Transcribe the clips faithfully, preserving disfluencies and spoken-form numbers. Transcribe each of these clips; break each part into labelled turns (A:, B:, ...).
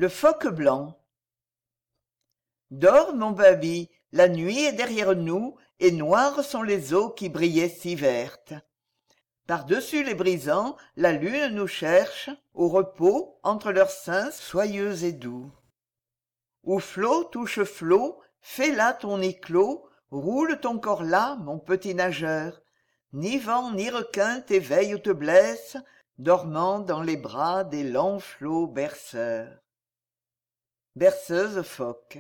A: Le phoque blanc. Dors, mon baby, la nuit est derrière nous, et noires sont les eaux qui brillaient si vertes. Par-dessus les brisants, la lune nous cherche, au repos, entre leurs seins soyeux et doux. Où flot touche flot, fais là ton éclos, roule ton corps là, mon petit nageur. Ni vent ni requin t'éveille ou te blesse, dormant dans les bras des longs flots berceurs. Berceuse phoque.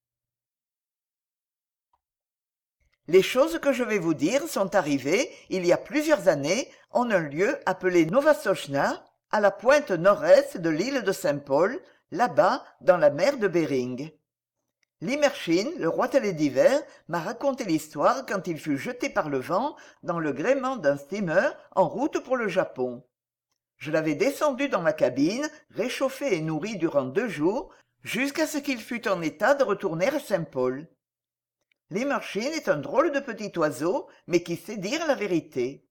A: Les choses que je vais vous dire sont arrivées, il y a plusieurs années, en un lieu appelé Novasochna, à la pointe nord-est de l'île de Saint-Paul, là-bas, dans la mer de Bering. Limerchine, le roi d'hiver, m'a raconté l'histoire quand il fut jeté par le vent dans le gréement d'un steamer en route pour le Japon. Je l'avais descendu dans ma cabine, réchauffé et nourri durant deux jours, jusqu'à ce qu'il fût en état de retourner à Saint-Paul. Limerchine est un drôle de petit oiseau, mais qui sait dire la vérité.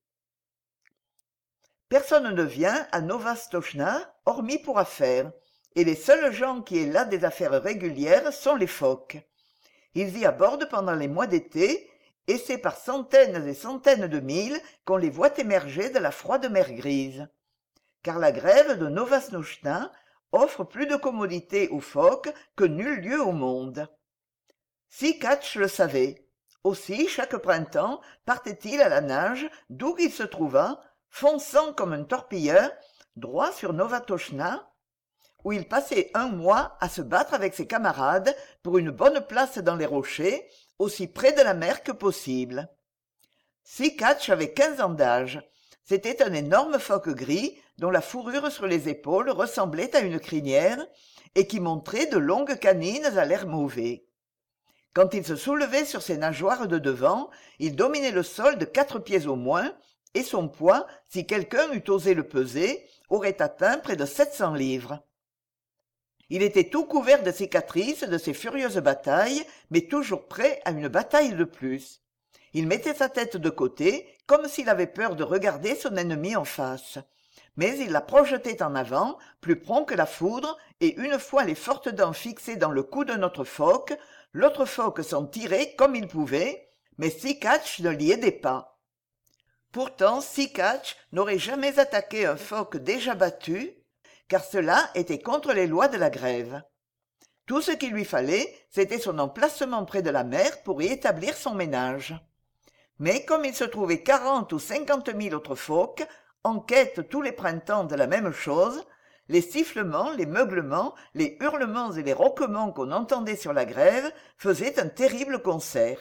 A: Personne ne vient à Novastochna, hormis pour affaires, et les seuls gens qui aient là des affaires régulières sont les phoques. Ils y abordent pendant les mois d'été, et c'est par centaines et centaines de milles qu'on les voit émerger de la froide mer grise. Car la grève de Novastochna offre plus de commodités aux phoques que nul lieu au monde. Sea Catch le savait. Aussi, chaque printemps, partait-il à la nage, d'où qu'il se trouvât, fonçant comme un torpilleur, droit sur Novatochna, où il passait un mois à se battre avec ses camarades pour une bonne place dans les rochers, aussi près de la mer que possible. Sea Catch avait quinze ans d'âge. C'était un énorme phoque gris, dont la fourrure sur les épaules ressemblait à une crinière, et qui montrait de longues canines à l'air mauvais. Quand il se soulevait sur ses nageoires de devant, il dominait le sol de quatre pieds au moins, et son poids, si quelqu'un eût osé le peser, aurait atteint près de sept cents livres. Il était tout couvert de cicatrices de ses furieuses batailles, mais toujours prêt à une bataille de plus. Il mettait sa tête de côté, comme s'il avait peur de regarder son ennemi en face. Mais il la projetait en avant, plus prompt que la foudre, et une fois les fortes dents fixées dans le cou de notre phoque, l'autre phoque s'en tirait comme il pouvait, mais Sea Catch ne l'y aidait pas. Pourtant, Sea Catch n'aurait jamais attaqué un phoque déjà battu, car cela était contre les lois de la grève. Tout ce qu'il lui fallait, c'était son emplacement près de la mer pour y établir son ménage. Mais comme il se trouvait quarante ou cinquante mille autres phoques, en quête tous les printemps de la même chose, les sifflements, les meuglements, les hurlements et les roquements qu'on entendait sur la grève faisaient un terrible concert.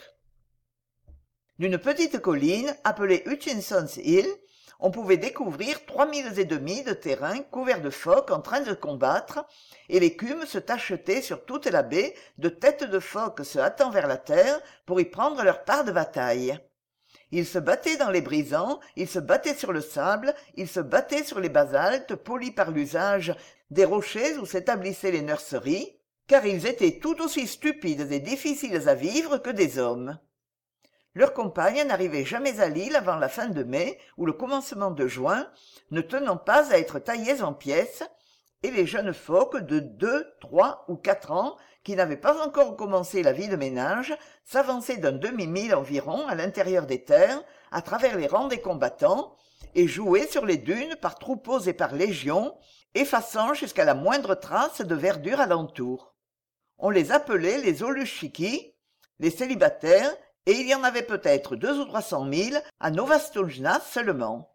A: D'une petite colline, appelée Hutchinson's Hill, on pouvait découvrir trois milles et demi de terrain couverts de phoques en train de combattre, et l'écume se tachetait sur toute la baie de têtes de phoques se hâtant vers la terre pour y prendre leur part de bataille. Ils se battaient dans les brisants, ils se battaient sur le sable, ils se battaient sur les basaltes polis par l'usage des rochers où s'établissaient les nurseries, car ils étaient tout aussi stupides et difficiles à vivre que des hommes. Leurs compagnes n'arrivaient jamais à l'île avant la fin de mai ou le commencement de juin, ne tenant pas à être taillées en pièces, et les jeunes phoques de deux, trois ou quatre ans, qui n'avaient pas encore commencé la vie de ménage, s'avançaient d'un demi-mille environ à l'intérieur des terres, à travers les rangs des combattants, et jouaient sur les dunes par troupeaux et par légions, effaçant jusqu'à la moindre trace de verdure alentour. On les appelait les Olushiki, les célibataires, et il y en avait peut-être deux ou trois cent mille à Novastochna seulement.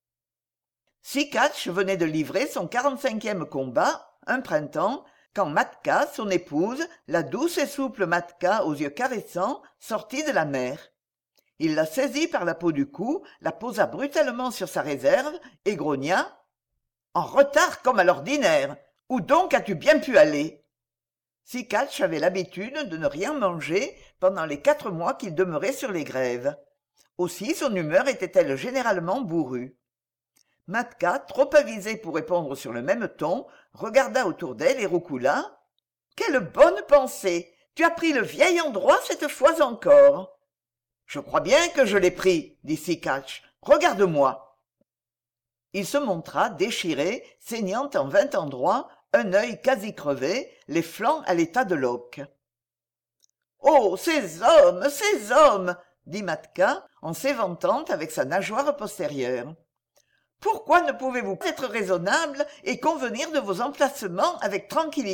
A: Sea Catch venait de livrer son quarante-cinquième combat, un printemps, quand Matka, son épouse, la douce et souple Matka aux yeux caressants, sortit de la mer. Il la saisit par la peau du cou, la posa brutalement sur sa réserve et grogna « En retard comme à l'ordinaire. Où donc as-tu bien pu aller ?» Sea Catch avait l'habitude de ne rien manger pendant les quatre mois qu'il demeurait sur les grèves. Aussi son humeur était-elle généralement bourrue. Matka, trop avisée pour répondre sur le même ton, regarda autour d'elle et roucoula. « Quelle bonne pensée! Tu as pris le vieil endroit cette fois encore !»« Je crois bien que je l'ai pris, » dit Sea Catch. « Regarde-moi !» Il se montra déchiré, saignant en vingt endroits, un œil quasi crevé, les flancs à l'état de loques. « Oh, ces hommes, ces hommes !» dit Matka, en s'éventant avec sa nageoire postérieure. « Pourquoi ne pouvez-vous pas être raisonnable et convenir de vos emplacements avec tranquillité ?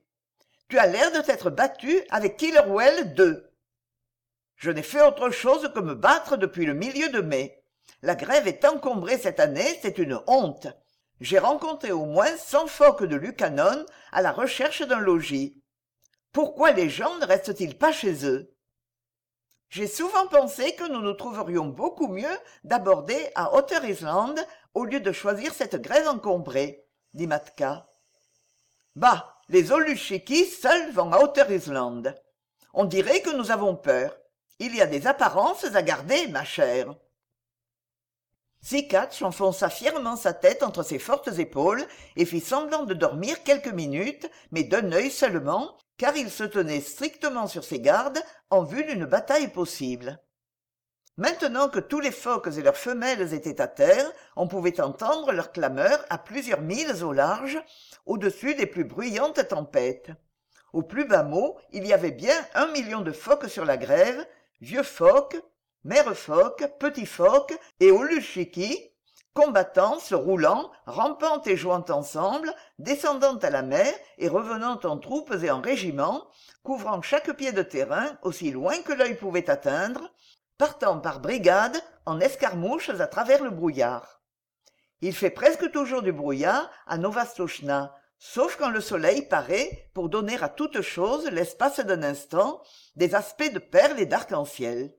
A: Tu as l'air de t'être battu avec Killerwell deux. Je n'ai fait autre chose que me battre depuis le milieu de mai. La grève est encombrée cette année, c'est une honte. J'ai rencontré au moins cent phoques de Lucannon à la recherche d'un logis. Pourquoi les gens ne restent-ils pas chez eux ? J'ai souvent pensé que nous nous trouverions beaucoup mieux d'aborder à Otter Island au lieu de choisir cette grève encombrée, dit Matka. Bah, les Olushiki seuls vont à Otter Island. On dirait que nous avons peur. Il y a des apparences à garder, ma chère. Sikatch enfonça fièrement sa tête entre ses fortes épaules et fit semblant de dormir quelques minutes, mais d'un œil seulement, car il se tenait strictement sur ses gardes en vue d'une bataille possible. Maintenant que tous les phoques et leurs femelles étaient à terre, on pouvait entendre leurs clameurs à plusieurs milles au large, au-dessus des plus bruyantes tempêtes. Au plus bas mot, il y avait bien un million de phoques sur la grève, vieux phoques, mères phoques, petits phoques et Olushiki, combattant, se roulant, rampant et jouant ensemble, descendant à la mer et revenant en troupes et en régiments, couvrant chaque pied de terrain aussi loin que l'œil pouvait atteindre, partant par brigades en escarmouches à travers le brouillard. Il fait presque toujours du brouillard à Novastoshnah, sauf quand le soleil paraît pour donner à toute chose, l'espace d'un instant, des aspects de perles et d'arc-en-ciel.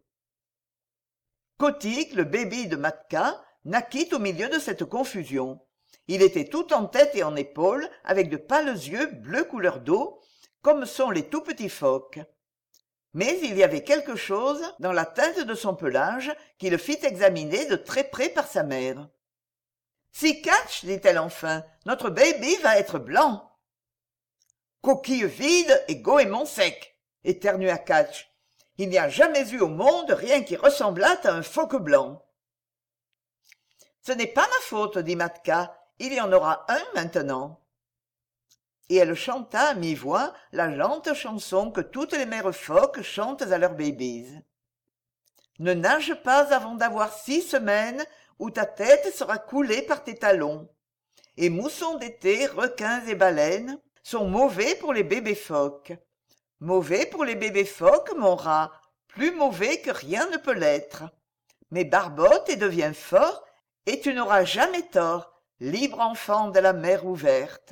A: Kotick, le baby de Matka, naquit au milieu de cette confusion. Il était tout en tête et en épaules, avec de pâles yeux bleu couleur d'eau, comme sont les tout petits phoques. Mais il y avait quelque chose dans la teinte de son pelage qui le fit examiner de très près par sa mère. « Sikatch, dit-elle enfin, notre baby va être blanc. »« Coquille vide et goémon sec, éternua Catch. Il n'y a jamais eu au monde rien qui ressemblât à un phoque blanc. Ce n'est pas ma faute, dit Matka, il y en aura un maintenant. Et elle chanta à mi-voix la lente chanson que toutes les mères phoques chantent à leurs babies. Ne nage pas avant d'avoir six semaines où ta tête sera coulée par tes talons. Et moussons d'été, requins et baleines sont mauvais pour les bébés phoques. Mauvais pour les bébés phoques, mon rat, plus mauvais que rien ne peut l'être. Mais barbote et deviens fort, et tu n'auras jamais tort, libre enfant de la mer ouverte.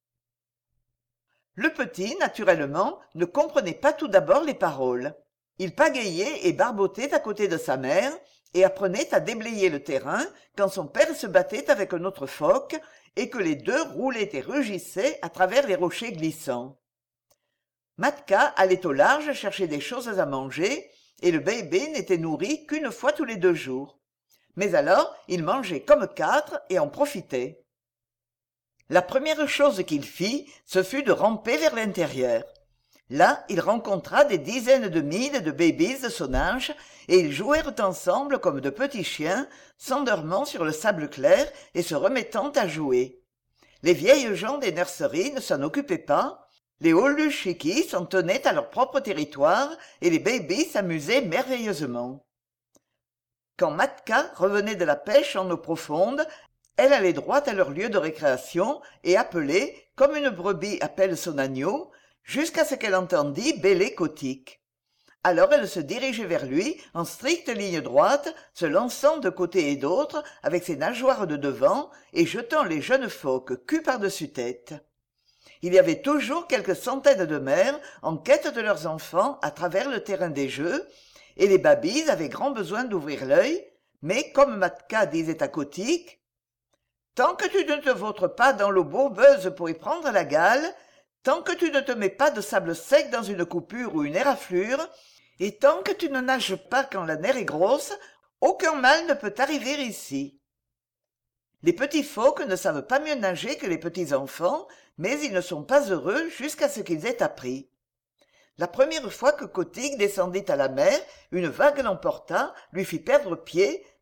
A: Le petit, naturellement, ne comprenait pas tout d'abord les paroles. Il pagayait et barbotait à côté de sa mère, et apprenait à déblayer le terrain quand son père se battait avec un autre phoque, et que les deux roulaient et rugissaient à travers les rochers glissants. Matka allait au large chercher des choses à manger, et le bébé n'était nourri qu'une fois tous les deux jours. Mais alors, il mangeait comme quatre et en profitait. La première chose qu'il fit, ce fut de ramper vers l'intérieur. Là, il rencontra des dizaines de milles de babies de son âge, et ils jouèrent ensemble comme de petits chiens, s'endormant sur le sable clair et se remettant à jouer. Les vieilles gens des nurseries ne s'en occupaient pas, les Olushiki s'en tenaient à leur propre territoire, et les babies s'amusaient merveilleusement. Quand Matka revenait de la pêche en eau profonde, elle allait droit à leur lieu de récréation et appelait, comme une brebis appelle son agneau, jusqu'à ce qu'elle entendît bêler Kotick. Alors elle se dirigeait vers lui en stricte ligne droite, se lançant de côté et d'autre avec ses nageoires de devant et jetant les jeunes phoques cul par-dessus tête. Il y avait toujours quelques centaines de mères en quête de leurs enfants à travers le terrain des jeux, et les babies avaient grand besoin d'ouvrir l'œil, mais comme Matka disait à Kotick, « Tant que tu ne te vautres pas dans l'eau bourbeuse pour y prendre la gale, tant que tu ne te mets pas de sable sec dans une coupure ou une éraflure, et tant que tu ne nages pas quand la mer est grosse, aucun mal ne peut arriver ici. » Les petits phoques ne savent pas mieux nager que les petits enfants, mais ils ne sont pas heureux jusqu'à ce qu'ils aient appris. La première fois que Kotick descendit à la mer, une vague l'emporta, lui fit perdre pied,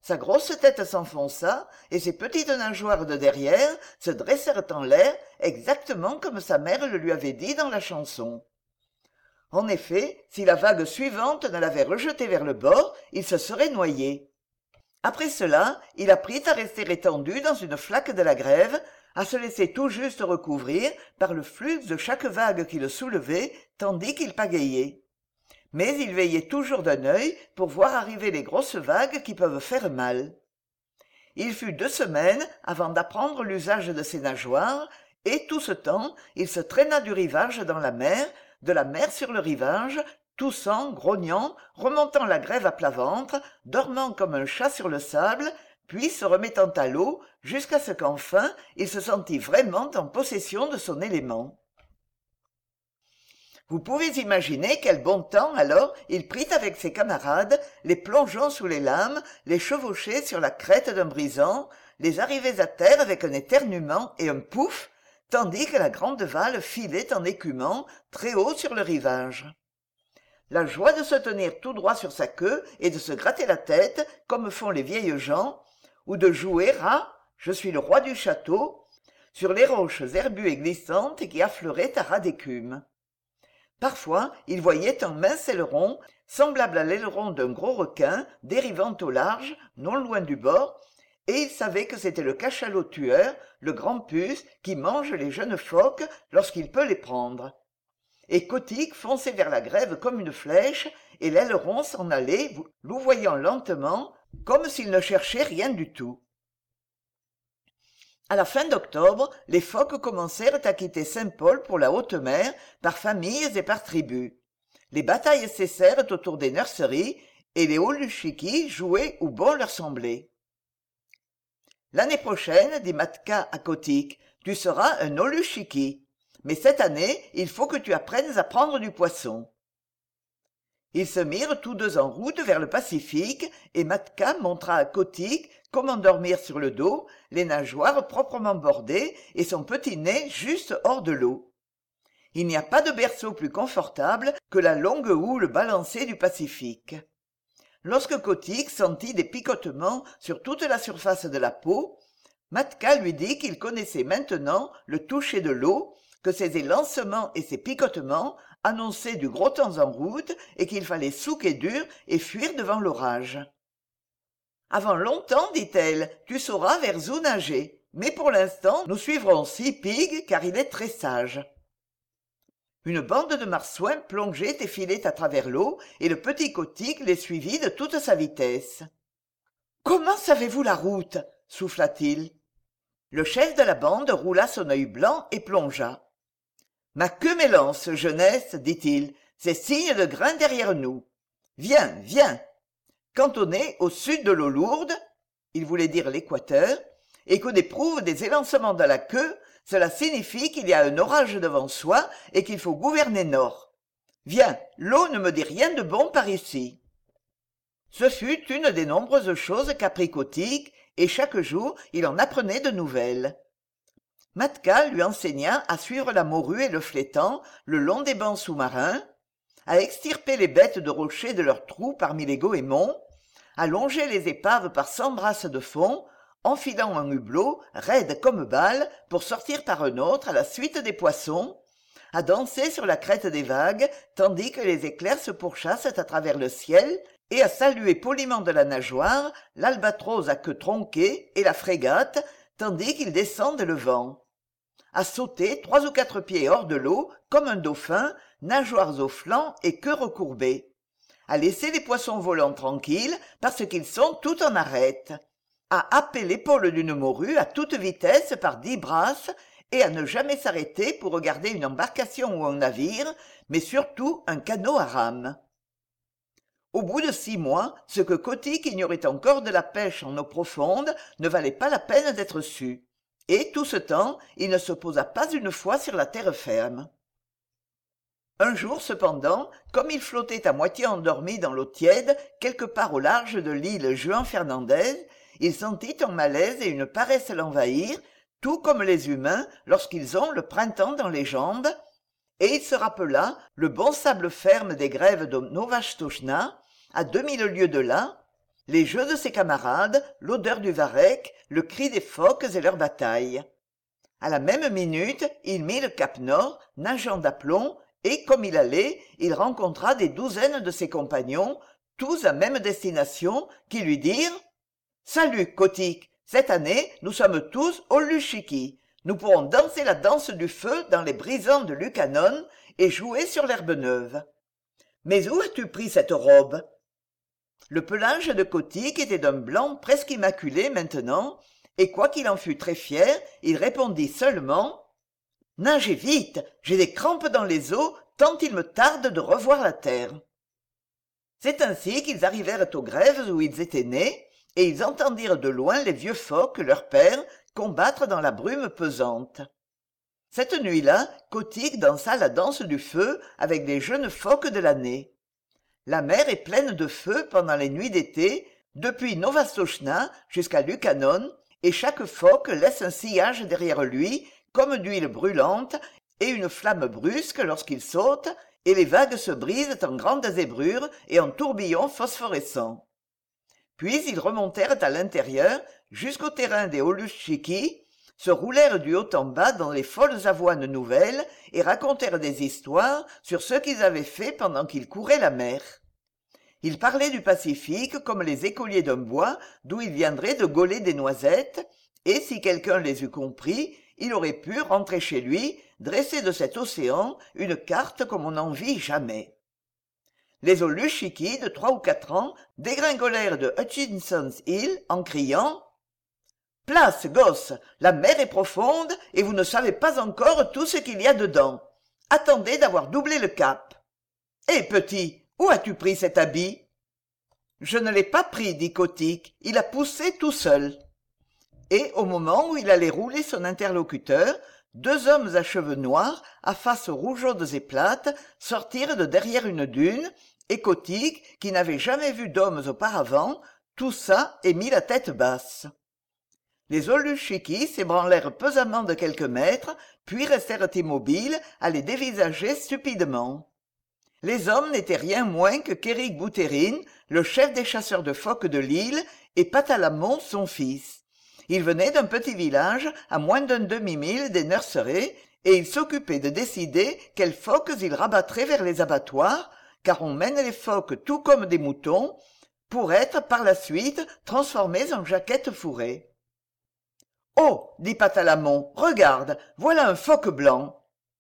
A: Sa grosse tête s'enfonça, et ses petites nageoires de derrière se dressèrent en l'air exactement comme sa mère le lui avait dit dans la chanson. En effet, si la vague suivante ne l'avait rejeté vers le bord, il se serait noyé. Après cela, il apprit à rester étendu dans une flaque de la grève, à se laisser tout juste recouvrir par le flux de chaque vague qui le soulevait tandis qu'il pagayait. Mais il veillait toujours d'un œil pour voir arriver les grosses vagues qui peuvent faire mal. Il fut deux semaines avant d'apprendre l'usage de ses nageoires, et tout ce temps il se traîna du rivage dans la mer, de la mer sur le rivage, toussant, grognant, remontant la grève à plat ventre, dormant comme un chat sur le sable, puis se remettant à l'eau, jusqu'à ce qu'enfin il se sentît vraiment en possession de son élément. Vous pouvez imaginer quel bon temps alors il prit avec ses camarades, les plongeant sous les lames, les chevauchait sur la crête d'un brisant, les arrivées à terre avec un éternuement et un pouf, tandis que la grande Val filait en écumant très haut sur le rivage. La joie de se tenir tout droit sur sa queue et de se gratter la tête, comme font les vieilles gens, ou de jouer à « Je suis le roi du château » sur les roches herbues et glissantes qui affleuraient à ras d'écume. Parfois, il voyait un mince aileron, semblable à l'aileron d'un gros requin, dérivant au large, non loin du bord, et il savait que c'était le cachalot tueur, le grand puce, qui mange les jeunes phoques lorsqu'il peut les prendre. Et Kotick fonçait vers la grève comme une flèche, et l'aileron s'en allait, louvoyant lentement, comme s'il ne cherchait rien du tout. À la fin d'octobre, les phoques commencèrent à quitter Saint-Paul pour la haute mer, par familles et par tribus. Les batailles cessèrent autour des nurseries, et les holuchiki jouaient où bon leur semblait. « L'année prochaine, dit Matka à Kotick, tu seras un holuchiki. Mais cette année, il faut que tu apprennes à prendre du poisson. » Ils se mirent tous deux en route vers le Pacifique, et Matka montra à Kotick comment dormir sur le dos, les nageoires proprement bordées et son petit nez juste hors de l'eau. Il n'y a pas de berceau plus confortable que la longue houle balancée du Pacifique. Lorsque Kotick sentit des picotements sur toute la surface de la peau, Matka lui dit qu'il connaissait maintenant le toucher de l'eau, que ses élancements et ses picotements annonçaient du gros temps en route et qu'il fallait souquer dur et fuir devant l'orage. « Avant longtemps, dit-elle, tu sauras vers où nager, mais pour l'instant nous suivrons Sea Pig car il est très sage. » Une bande de marsouins plongeait et filait à travers l'eau, et le petit Kotick les suivit de toute sa vitesse. « Comment savez-vous la route ?» souffla-t-il. Le chef de la bande roula son œil blanc et plongea. « Ma queue m'élance, jeunesse, dit-il, c'est signe de grain derrière nous. Viens, viens. Quand on est au sud de l'eau lourde, il voulait dire l'équateur, et qu'on éprouve des élancements dans la queue, cela signifie qu'il y a un orage devant soi et qu'il faut gouverner nord. Viens, l'eau ne me dit rien de bon par ici. » Ce fut une des nombreuses choses qu'apprit Kotick, et chaque jour il en apprenait de nouvelles. Matka lui enseigna à suivre la morue et le flétan le long des bancs sous-marins, à extirper les bêtes de rochers de leurs trous parmi les goémons, à longer les épaves par cent brasses de fond, enfilant un hublot, raide comme balle, pour sortir par un autre à la suite des poissons, à danser sur la crête des vagues, tandis que les éclairs se pourchassent à travers le ciel, et à saluer poliment de la nageoire l'albatros à queue tronquée et la frégate, tandis qu'ils descendent le vent, à sauter trois ou quatre pieds hors de l'eau, comme un dauphin, nageoires aux flancs et queue recourbée, à laisser les poissons volants tranquilles parce qu'ils sont tout en arête, à happer l'épaule d'une morue à toute vitesse par dix brasses et à ne jamais s'arrêter pour regarder une embarcation ou un navire, mais surtout un canot à rame. Au bout de six mois, ce que Kotick ignorait encore de la pêche en eau profonde ne valait pas la peine d'être su, et tout ce temps il ne se posa pas une fois sur la terre ferme. Un jour cependant, comme il flottait à moitié endormi dans l'eau tiède quelque part au large de l'île Juan Fernandez, il sentit un malaise et une paresse l'envahir, tout comme les humains lorsqu'ils ont le printemps dans les jambes, et il se rappela le bon sable ferme des grèves de Novastoshnah, à deux mille lieues de là, les jeux de ses camarades, l'odeur du varech, le cri des phoques et leur bataille. À la même minute, il mit le cap nord, nageant d'aplomb, et, comme il allait, il rencontra des douzaines de ses compagnons, tous à même destination, qui lui dirent « Salut, Kotick, cette année, nous sommes tous au Luchiki. Nous pourrons danser la danse du feu dans les brisants de Lucanon et jouer sur l'herbe neuve. Mais où as-tu pris cette robe ?» Le pelage de Kotick était d'un blanc presque immaculé maintenant, et quoiqu'il en fût très fier, il répondit seulement « Nagez vite, j'ai des crampes dans les os, tant il me tarde de revoir la terre. » C'est ainsi qu'ils arrivèrent aux grèves où ils étaient nés, et ils entendirent de loin les vieux phoques, leur père, combattre dans la brume pesante. Cette nuit-là, Kotick dansa la danse du feu avec les jeunes phoques de l'année. La mer est pleine de feu pendant les nuits d'été, depuis Novastoshnah jusqu'à Lucanon, et chaque phoque laisse un sillage derrière lui, comme d'huile brûlante, et une flamme brusque lorsqu'il saute, et les vagues se brisent en grandes zébrures et en tourbillons phosphorescents. Puis ils remontèrent à l'intérieur, jusqu'au terrain des Olushiki, se roulèrent du haut en bas dans les folles avoines nouvelles et racontèrent des histoires sur ce qu'ils avaient fait pendant qu'ils couraient la mer. Ils parlaient du Pacifique comme les écoliers d'un bois d'où il viendrait de gauler des noisettes, et si quelqu'un les eût compris, il aurait pu rentrer chez lui, dresser de cet océan une carte comme on n'en vit jamais. Les Olushiki de trois ou quatre ans dégringolèrent de Hutchinson's Hill en criant « Place, gosses, la mer est profonde et vous ne savez pas encore tout ce qu'il y a dedans. Attendez d'avoir doublé le cap. Hé, petit, où as-tu pris cet habit ?»« Je ne l'ai pas pris, dit Kotick, il a poussé tout seul. » Et au moment où il allait rouler son interlocuteur, deux hommes à cheveux noirs, à faces rougeaudes et plates, sortirent de derrière une dune, et Kotick, qui n'avait jamais vu d'hommes auparavant, toussa et mit la tête basse. Les Olushiki s'ébranlèrent pesamment de quelques mètres, puis restèrent immobiles à les dévisager stupidement. Les hommes n'étaient rien moins que Kéric Boutérine, le chef des chasseurs de phoques de l'île, et Patalamon, son fils. Ils venaient d'un petit village à moins d'un demi-mille des nurseries, et ils s'occupaient de décider quels phoques ils rabattraient vers les abattoirs, car on mène les phoques tout comme des moutons, pour être par la suite transformés en jaquettes fourrées. « Oh !» dit Patalamon, « regarde, voilà un phoque blanc. »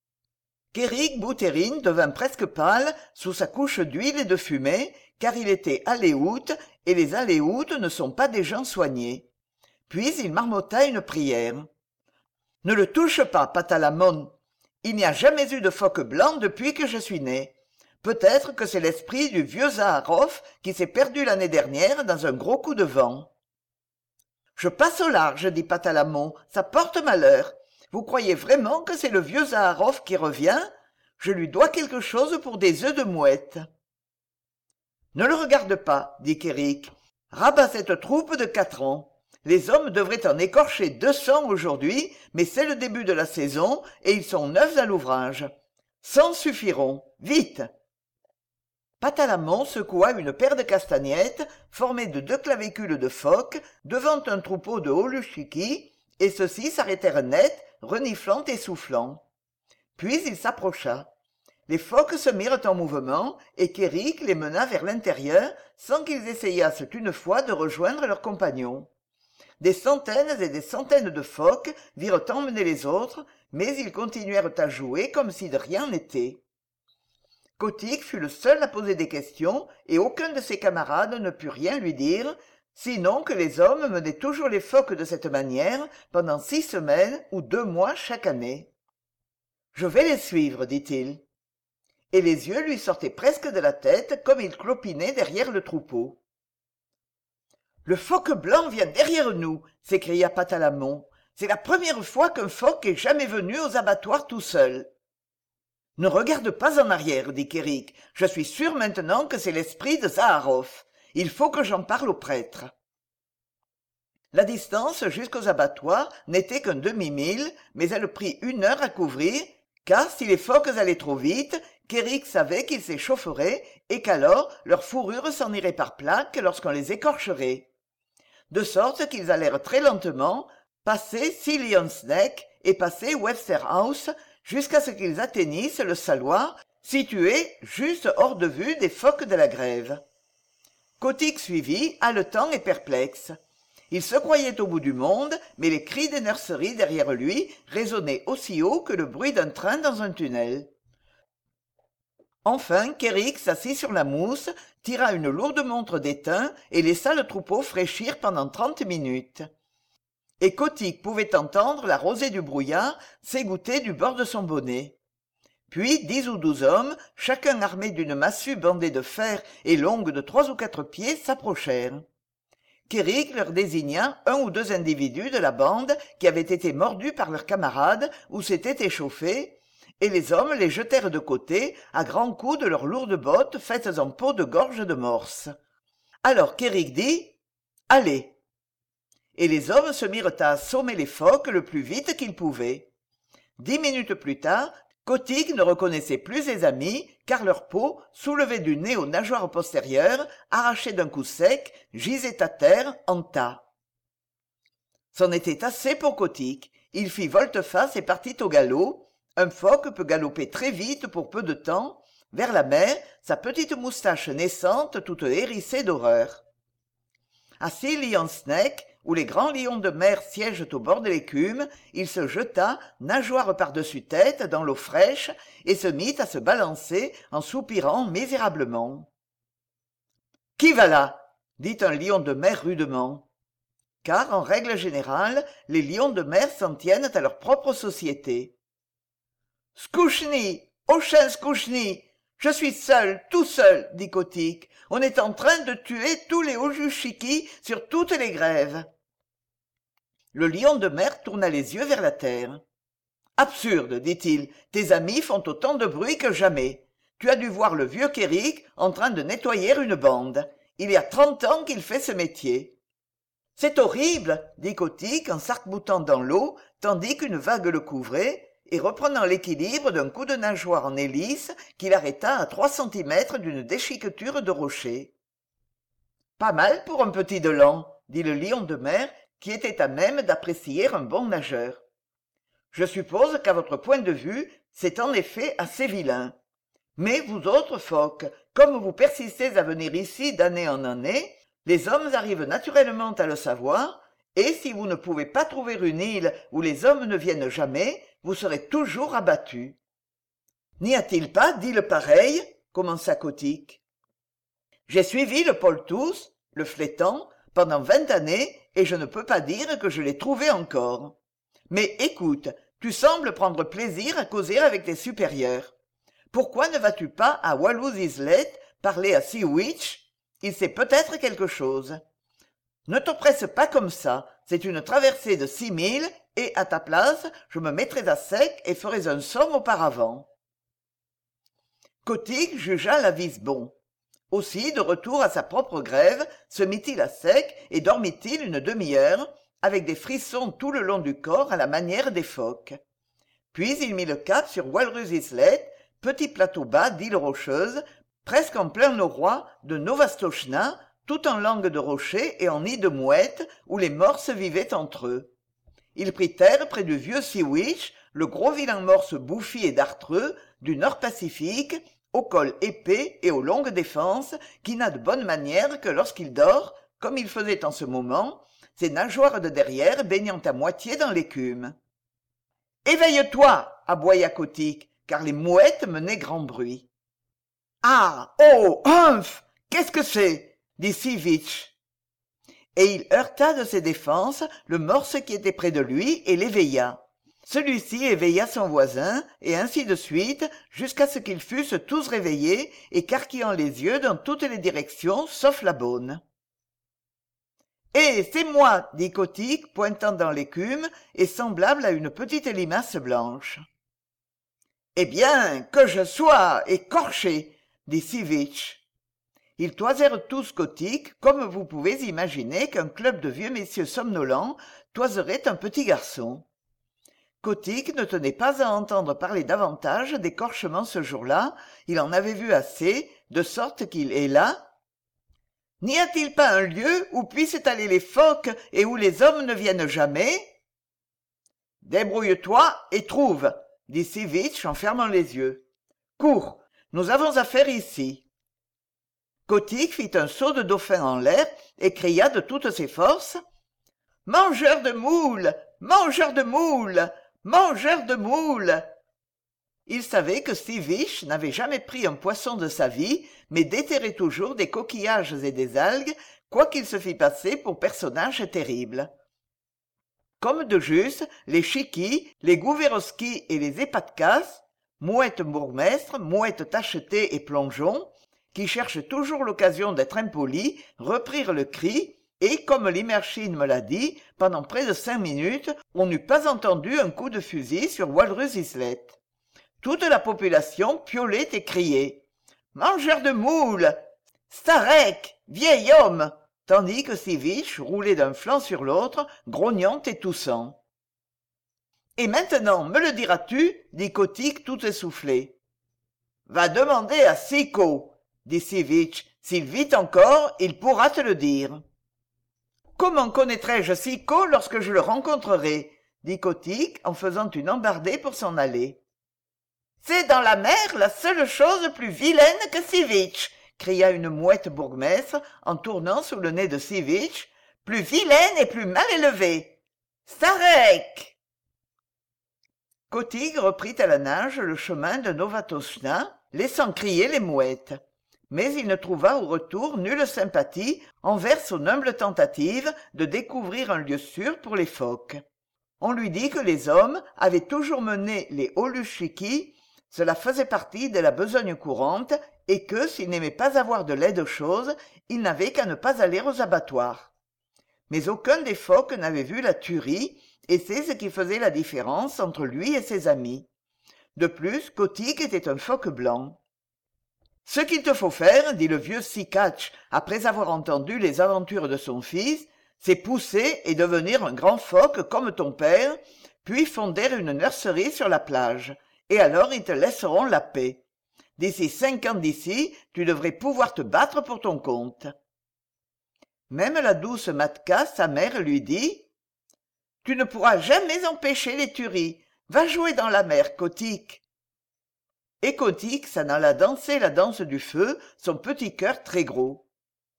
A: Kéric Boutérine devint presque pâle sous sa couche d'huile et de fumée, car il était aléoute, et les aléoutes ne sont pas des gens soignés. Puis il marmotta une prière. « Ne le touche pas, Patalamon. Il n'y a jamais eu de phoque blanc depuis que je suis né. Peut-être que c'est l'esprit du vieux Zaharov qui s'est perdu l'année dernière dans un gros coup de vent. »« Je passe au large, dit Patalamon, ça porte malheur. Vous croyez vraiment que c'est le vieux Zaharov qui revient? Je lui dois quelque chose pour des œufs de mouette. »« Ne le regarde pas, dit Kéric. Rabat cette troupe de quatre ans. Les hommes devraient en écorcher deux cents aujourd'hui, mais c'est le début de la saison et ils sont neufs à l'ouvrage. Cent suffiront. Vite !» Patalamon secoua une paire de castagnettes formées de deux clavicules de phoque devant un troupeau de Olushiki, et ceux-ci s'arrêtèrent net, reniflant et soufflant. Puis il s'approcha. Les phoques se mirent en mouvement, et Kéric les mena vers l'intérieur sans qu'ils essayassent une fois de rejoindre leurs compagnons. Des centaines et des centaines de phoques virent emmener les autres, mais ils continuèrent à jouer comme si de rien n'était. Kotick fut le seul à poser des questions, et aucun de ses camarades ne put rien lui dire, sinon que les hommes menaient toujours les phoques de cette manière pendant six semaines ou deux mois chaque année. « Je vais les suivre, dit-il. » Et les yeux lui sortaient presque de la tête comme il clopinait derrière le troupeau. « Le phoque blanc vient derrière nous !» s'écria Patalamon. « C'est la première fois qu'un phoque est jamais venu aux abattoirs tout seul. » « Ne regarde pas en arrière, dit Kéric. Je suis sûr maintenant que c'est l'esprit de Zaharov. Il faut que j'en parle au prêtre. » La distance jusqu'aux abattoirs n'était qu'un demi-mille, mais elle prit une heure à couvrir, car si les phoques allaient trop vite, Kérik savait qu'ils s'échaufferaient et qu'alors leur fourrure s'en irait par plaques lorsqu'on les écorcherait. De sorte qu'ils allèrent très lentement, passer Sea Lion's Neck et passer Webster House jusqu'à ce qu'ils atteignissent le saloir situé juste hors de vue des phoques de la grève. Kotick suivit, haletant et perplexe. Il se croyait au bout du monde, mais les cris des nurseries derrière lui résonnaient aussi haut que le bruit d'un train dans un tunnel. Enfin, Kérik s'assit sur la mousse, tira une lourde montre d'étain et laissa le troupeau fraîchir pendant trente minutes. Et Kotick pouvait entendre la rosée du brouillard s'égoutter du bord de son bonnet. Puis dix ou douze hommes, chacun armé d'une massue bandée de fer et longue de trois ou quatre pieds, s'approchèrent. Kérik leur désigna un ou deux individus de la bande qui avaient été mordus par leurs camarades ou s'étaient échauffés, et les hommes les jetèrent de côté à grands coups de leurs lourdes bottes faites en peau de gorge de morse. Alors Kérik dit « Allez !» Et les hommes se mirent à assommer les phoques le plus vite qu'ils pouvaient. Dix minutes plus tard, Kotick ne reconnaissait plus ses amis, car leur peau, soulevée du nez aux nageoires postérieures, arrachée d'un coup sec, gisait à terre en tas. C'en était assez pour Kotick. Il fit volte-face et partit au galop. Un phoque peut galoper très vite pour peu de temps, vers la mer, sa petite moustache naissante toute hérissée d'horreur. À Sea Lion's Neck, où les grands lions de mer siègent au bord de l'écume, il se jeta, nageoire par-dessus tête, dans l'eau fraîche, et se mit à se balancer en soupirant misérablement. « Qui va là ?» dit un lion de mer rudement. Car, en règle générale, les lions de mer s'en tiennent à leur propre société. « Skouchni, Ocean Skouchni, je suis seul, tout seul, dit Kotick. On est en train de tuer tous les Ojushiki sur toutes les grèves. Le lion de mer tourna les yeux vers la terre. Absurde, dit-il, tes amis font autant de bruit que jamais. Tu as dû voir le vieux Kérik en train de nettoyer une bande. Il y a trente ans qu'il fait ce métier. C'est horrible, dit Kotick en s'arc-boutant dans l'eau, tandis qu'une vague le couvrait, et reprenant l'équilibre d'un coup de nageoire en hélice qu'il arrêta à trois centimètres d'une déchiqueture de rocher. « Pas mal pour un petit de l'an, dit le lion de mer, qui était à même d'apprécier un bon nageur. « Je suppose qu'à votre point de vue, c'est en effet assez vilain. Mais vous autres phoques, comme vous persistez à venir ici d'année en année, les hommes arrivent naturellement à le savoir, et si vous ne pouvez pas trouver une île où les hommes ne viennent jamais, vous serez toujours abattus. »« N'y a-t-il pas d'île pareille ?» commença Kotick. « J'ai suivi le Poltous, le Flétan, pendant vingt années, et je ne peux pas dire que je l'ai trouvé encore. Mais écoute, tu sembles prendre plaisir à causer avec tes supérieurs. Pourquoi ne vas-tu pas à Wallows Islet parler à Sea Witch ? Il sait peut-être quelque chose. Ne te presse pas comme ça, c'est une traversée de six milles, et à ta place, je me mettrais à sec et ferais un somme auparavant. » Kotick jugea l'avis bon. Aussi, de retour à sa propre grève, se mit-il à sec et dormit-il une demi-heure, avec des frissons tout le long du corps à la manière des phoques. Puis il mit le cap sur Walrus Islet, petit plateau bas d'îles rocheuses, presque en plein noroît de Novastoshnah, tout en langue de rocher et en nid de mouettes, où les morses vivaient entre eux. Il prit terre près du vieux Sea Witch, le gros vilain morse bouffi et dartreux du Nord Pacifique, au col épais et aux longues défenses, qui n'a de bonne manière que lorsqu'il dort, comme il faisait en ce moment, ses nageoires de derrière baignant à moitié dans l'écume. « Éveille-toi !» aboya Kotick, car les mouettes menaient grand bruit. « Ah ! Oh ! Humph ! Qu'est-ce que c'est ?» dit Sea Witch. Et il heurta de ses défenses le morse qui était près de lui et l'éveilla. Celui-ci éveilla son voisin, et ainsi de suite, jusqu'à ce qu'ils fussent tous réveillés, écarquillant les yeux dans toutes les directions, sauf la bonne. « Eh, c'est moi !» dit Kotick, pointant dans l'écume, et semblable à une petite limace blanche. « Eh bien, que je sois écorché !» dit Sea Witch. Ils toisèrent tous Kotick, comme vous pouvez imaginer qu'un club de vieux messieurs somnolents toiserait un petit garçon. Kotick ne tenait pas à entendre parler davantage d'écorchement ce jour-là, il en avait vu assez, de sorte qu'il héla. « N'y a-t-il pas un lieu où puissent aller les phoques et où les hommes ne viennent jamais ?»« Débrouille-toi et trouve, » dit Sivitch en fermant les yeux. « Cours, nous avons affaire ici. » Kotick fit un saut de dauphin en l'air et cria de toutes ses forces. « Mangeur de moules! Mangeur de moules! Mangeur de moules !» Il savait que Sivitch n'avait jamais pris un poisson de sa vie, mais déterrait toujours des coquillages et des algues, quoiqu'il se fît passer pour personnage terrible. Comme de juste, les chikis, les gouverovskis et les epatkas, mouettes bourgmestres, mouettes tachetées et plongeons, qui cherchent toujours l'occasion d'être impolis, reprirent le cri, et, comme Limerchine me l'a dit, pendant près de cinq minutes, on n'eût pas entendu un coup de fusil sur Walrus-Islet. Toute la population piaulait et criait « Mangeur de moules ! Starek ! Vieil homme !» tandis que Sivitch roulait d'un flanc sur l'autre, grognant et toussant. « Et maintenant, me le diras-tu » dit Kotick tout essoufflé. « Va demander à Sicko » dit Sivitch. « S'il vit encore, il pourra te le dire. »« Comment connaîtrai-je Sicko lorsque je le rencontrerai ?» dit Kotick en faisant une embardée pour s'en aller. « C'est dans la mer la seule chose plus vilaine que Sivitch !» cria une mouette bourgmestre en tournant sous le nez de Sivitch. « Plus vilaine et plus mal élevée. Starek !» Kotick reprit à la nage le chemin de Novatochna, laissant crier les mouettes. Mais il ne trouva au retour nulle sympathie envers son humble tentative de découvrir un lieu sûr pour les phoques. On lui dit que les hommes avaient toujours mené les holuchiki, cela faisait partie de la besogne courante, et que, s'il n'aimait pas avoir de laides choses, il n'avait qu'à ne pas aller aux abattoirs. Mais aucun des phoques n'avait vu la tuerie, et c'est ce qui faisait la différence entre lui et ses amis. De plus, Kotick était un phoque blanc. « Ce qu'il te faut faire, dit le vieux Sikatch, après avoir entendu les aventures de son fils, c'est pousser et devenir un grand phoque comme ton père, puis fonder une nurserie sur la plage, et alors ils te laisseront la paix. D'ici cinq ans d'ici, tu devrais pouvoir te battre pour ton compte. » Même la douce Matka, sa mère, lui dit « Tu ne pourras jamais empêcher les tueries. Va jouer dans la mer, Kotick. » Et Kotick s'en alla danser la danse du feu, son petit cœur très gros.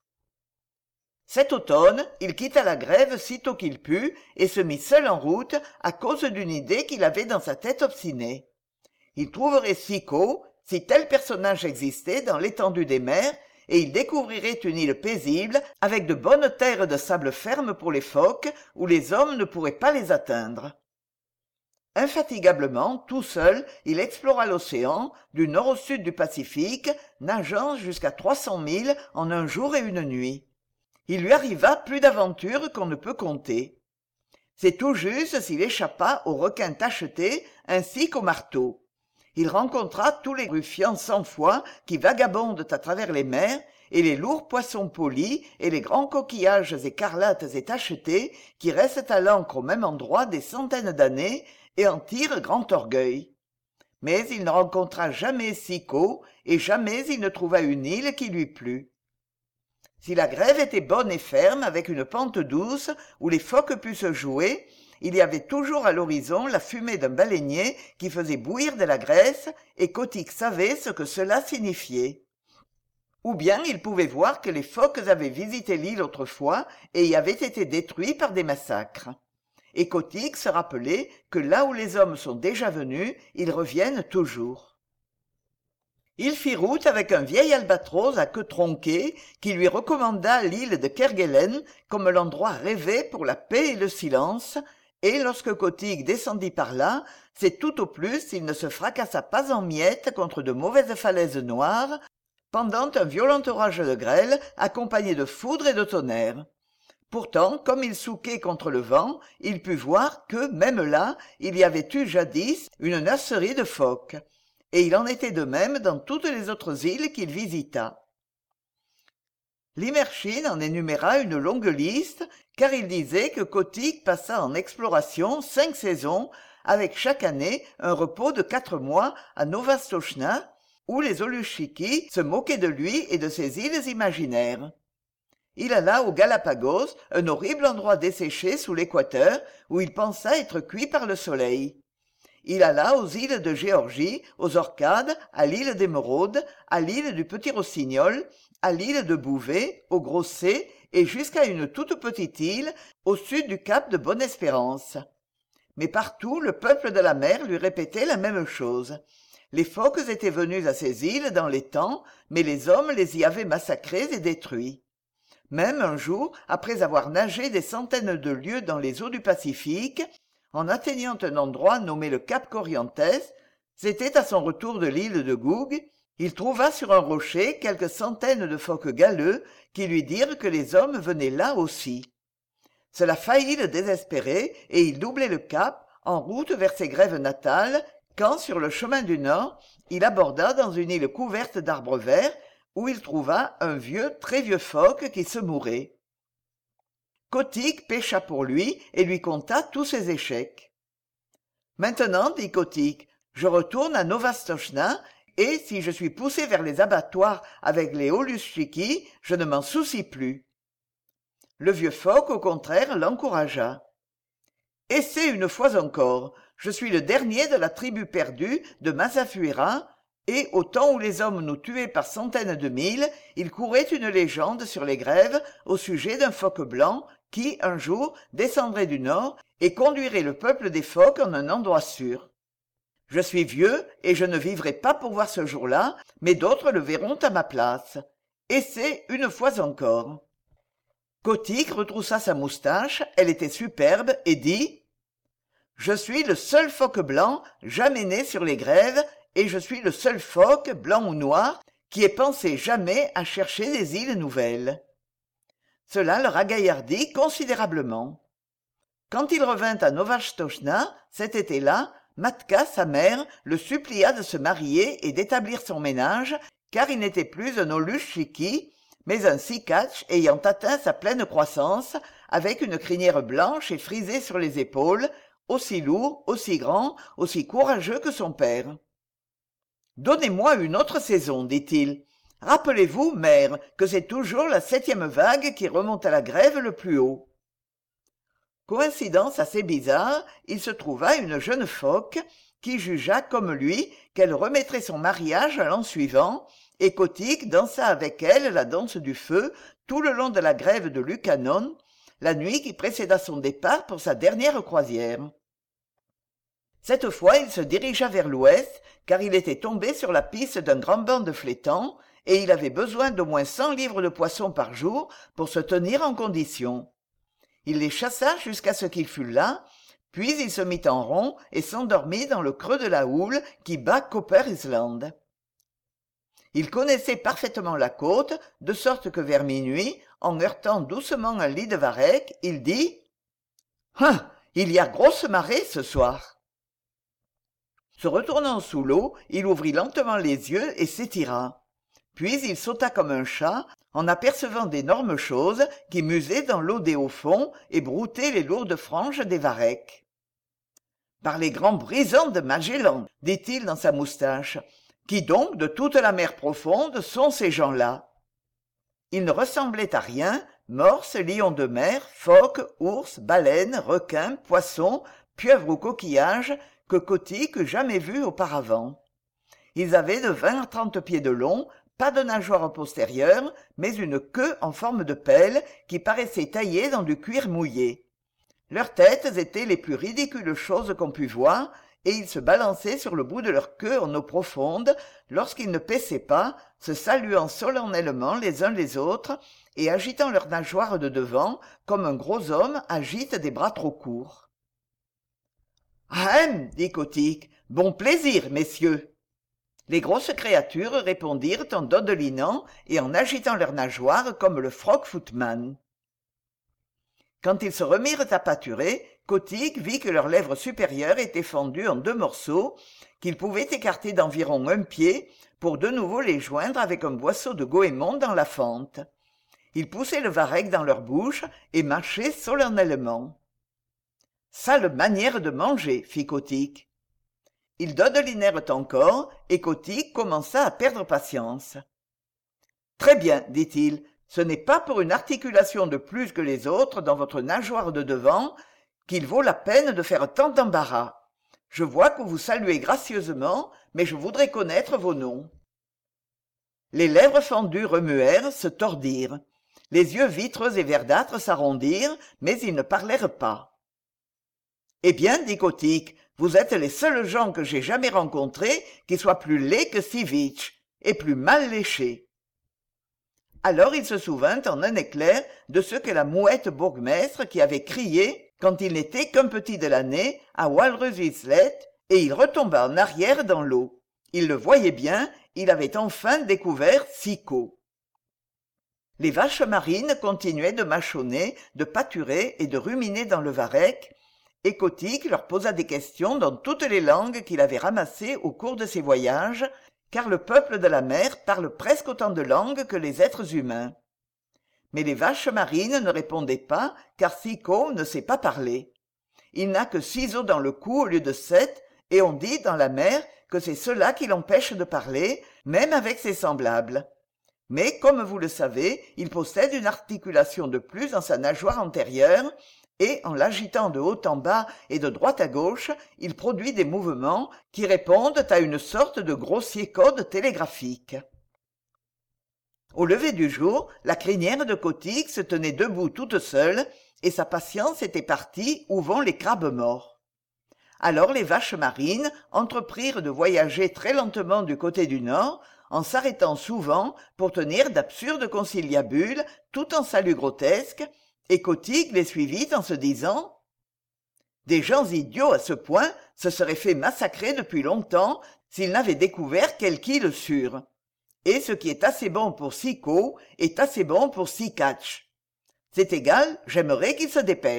A: Cet automne, il quitta la grève sitôt qu'il put et se mit seul en route à cause d'une idée qu'il avait dans sa tête obstinée. Il trouverait Sicko, si tel personnage existait dans l'étendue des mers, et il découvrirait une île paisible avec de bonnes terres de sable ferme pour les phoques où les hommes ne pourraient pas les atteindre. Infatigablement, tout seul, il explora l'océan, du nord au sud du Pacifique, nageant jusqu'à trois cents milles en un jour et une nuit. Il lui arriva plus d'aventures qu'on ne peut compter. C'est tout juste s'il échappa aux requins tachetés ainsi qu'aux marteaux. Il rencontra tous les ruffians sans foi qui vagabondent à travers les mers, et les lourds poissons polis et les grands coquillages écarlates et tachetés qui restent à l'ancre au même endroit des centaines d'années et en tirent grand orgueil. Mais il ne rencontra jamais Sicko, et jamais il ne trouva une île qui lui plût. Si la grève était bonne et ferme, avec une pente douce, où les phoques pussent jouer, il y avait toujours à l'horizon la fumée d'un baleinier qui faisait bouillir de la graisse, et Kotick savait ce que cela signifiait. Ou bien il pouvait voir que les phoques avaient visité l'île autrefois et y avaient été détruits par des massacres. Et Kotick se rappelait que là où les hommes sont déjà venus, ils reviennent toujours. Il fit route avec un vieil albatros à queue tronquée qui lui recommanda l'île de Kerguelen comme l'endroit rêvé pour la paix et le silence, et lorsque Kotick descendit par là, c'est tout au plus s'il ne se fracassa pas en miettes contre de mauvaises falaises noires, pendant un violent orage de grêle accompagné de foudre et de tonnerre. Pourtant, comme il souquait contre le vent, il put voir que, même là, il y avait eu jadis une nurserie de phoques. Et il en était de même dans toutes les autres îles qu'il visita. Limerchine en énuméra une longue liste, car il disait que Kotick passa en exploration cinq saisons avec chaque année un repos de quatre mois à Novastochna, où les Oluchiki se moquaient de lui et de ses îles imaginaires. Il alla aux Galapagos, un horrible endroit desséché sous l'équateur, où il pensa être cuit par le soleil. Il alla aux îles de Géorgie, aux Orcades, à l'île d'Émeraude, à l'île du Petit Rossignol, à l'île de Bouvet, au Gros C, et jusqu'à une toute petite île au sud du cap de Bonne-Espérance. Mais partout le peuple de la mer lui répétait la même chose. Les phoques étaient venus à ces îles dans les temps, mais les hommes les y avaient massacrés et détruits. Même un jour, après avoir nagé des centaines de lieues dans les eaux du Pacifique, en atteignant un endroit nommé le cap Corrientes, c'était à son retour de l'île de Goug, il trouva sur un rocher quelques centaines de phoques galeux qui lui dirent que les hommes venaient là aussi. Cela faillit le désespérer et il doublait le cap en route vers ses grèves natales quand, sur le chemin du Nord, il aborda dans une île couverte d'arbres verts où il trouva un vieux, très vieux phoque qui se mourait. Kotick pêcha pour lui et lui conta tous ses échecs. « Maintenant, dit Kotick, je retourne à Novastochna et si je suis poussé vers les abattoirs avec les Oluchiki, je ne m'en soucie plus. » Le vieux phoque, au contraire, l'encouragea. « Essaie une fois encore. Je suis le dernier de la tribu perdue de Masafuira, et au temps où les hommes nous tuaient par centaines de mille, il courait une légende sur les grèves au sujet d'un phoque blanc qui, un jour, descendrait du nord et conduirait le peuple des phoques en un endroit sûr. Je suis vieux et je ne vivrai pas pour voir ce jour-là, mais d'autres le verront à ma place. Essaie une fois encore. » Kotick retroussa sa moustache, elle était superbe, et dit « Je suis le seul phoque blanc jamais né sur les grèves, et je suis le seul phoque, blanc ou noir, qui ait pensé jamais à chercher des îles nouvelles. » Cela le ragaillardit considérablement. Quand il revint à Novastochna, cet été-là, Matka, sa mère, le supplia de se marier et d'établir son ménage, car il n'était plus un Oluchiki, mais un Sicatch ayant atteint sa pleine croissance, avec une crinière blanche et frisée sur les épaules, aussi lourd, aussi grand, aussi courageux que son père. « Donnez-moi une autre saison, dit-il. Rappelez-vous, mère, que c'est toujours la septième vague qui remonte à la grève le plus haut. » Coïncidence assez bizarre, il se trouva une jeune phoque qui jugea comme lui qu'elle remettrait son mariage à l'an suivant, et Kotick dansa avec elle la danse du feu tout le long de la grève de Lucanon, la nuit qui précéda son départ pour sa dernière croisière. Cette fois, il se dirigea vers l'ouest, car il était tombé sur la piste d'un grand banc de flétans, et il avait besoin d'au moins cent livres de poissons par jour pour se tenir en condition. Il les chassa jusqu'à ce qu'il fût là, puis il se mit en rond et s'endormit dans le creux de la houle qui bat Copper Island. Il connaissait parfaitement la côte, de sorte que vers minuit, en heurtant doucement un lit de varech, il dit « Ah, il y a grosse marée ce soir !» Se retournant sous l'eau, il ouvrit lentement les yeux et s'étira. Puis il sauta comme un chat, en apercevant d'énormes choses qui musaient dans l'eau des hauts-fonds et broutaient les lourdes franges des varechs. « Par les grands brisants de Magellan, dit-il dans sa moustache, qui donc de toute la mer profonde sont ces gens-là ?» Ils ne ressemblaient à rien, morses, lions de mer, phoques, ours, baleines, requins, poissons, pieuvres ou coquillages, que Kotick eût jamais vus auparavant. Ils avaient de vingt à trente pieds de long, pas de nageoires postérieures, mais une queue en forme de pelle qui paraissait taillée dans du cuir mouillé. Leurs têtes étaient les plus ridicules choses qu'on pût voir, et ils se balançaient sur le bout de leur queue en eau profonde lorsqu'ils ne paissaient pas, se saluant solennellement les uns les autres et agitant leurs nageoires de devant comme un gros homme agite des bras trop courts. « Ahem !» dit Kotick. « Bon plaisir, messieurs !» Les grosses créatures répondirent en dodelinant et en agitant leurs nageoires comme le frog footman. Quand ils se remirent à pâturer, Kotick vit que leurs lèvres supérieures étaient fendues en deux morceaux, qu'ils pouvaient écarter d'environ un pied pour de nouveau les joindre avec un boisseau de goémon dans la fente. Ils poussaient le varech dans leur bouche et mâchaient solennellement. Sale manière de manger, fit Kotick. Ils dodelinèrent encore, et Kotick commença à perdre patience. Très bien, dit-il, ce n'est pas pour une articulation de plus que les autres dans votre nageoire de devant qu'il vaut la peine de faire tant d'embarras. Je vois que vous saluez gracieusement, mais je voudrais connaître vos noms. Les lèvres fendues remuèrent, se tordirent. Les yeux vitreux et verdâtres s'arrondirent, mais ils ne parlèrent pas. « Eh bien, dit Kotick, vous êtes les seuls gens que j'ai jamais rencontrés qui soient plus laids que Sivitch, et plus mal léchés. » Alors il se souvint en un éclair de ce que la mouette bourgmestre qui avait crié quand il n'était qu'un petit de l'année à Walruislet, et il retomba en arrière dans l'eau. Il le voyait bien, il avait enfin découvert Sicot. Les vaches marines continuaient de mâchonner, de pâturer et de ruminer dans le varech, et Kotick leur posa des questions dans toutes les langues qu'il avait ramassées au cours de ses voyages, car le peuple de la mer parle presque autant de langues que les êtres humains. Mais les vaches marines ne répondaient pas, car Sicot ne sait pas parler. Il n'a que six os dans le cou au lieu de sept, et on dit dans la mer que c'est cela qui l'empêche de parler, même avec ses semblables. Mais, comme vous le savez, il possède une articulation de plus dans sa nageoire antérieure, et, en l'agitant de haut en bas et de droite à gauche, il produit des mouvements qui répondent à une sorte de grossier code télégraphique. Au lever du jour, la crinière de Kotick se tenait debout toute seule, et sa patience était partie où vont les crabes morts. Alors les vaches marines entreprirent de voyager très lentement du côté du nord, en s'arrêtant souvent pour tenir d'absurdes conciliabules tout en saluts grotesques, et Kotick les suivit en se disant « Des gens idiots à ce point se seraient fait massacrer depuis longtemps s'ils n'avaient découvert quelque île sûre. Et ce qui est assez bon pour Sicot est assez bon pour Sikatch. C'est égal, j'aimerais qu'il se dépêche. »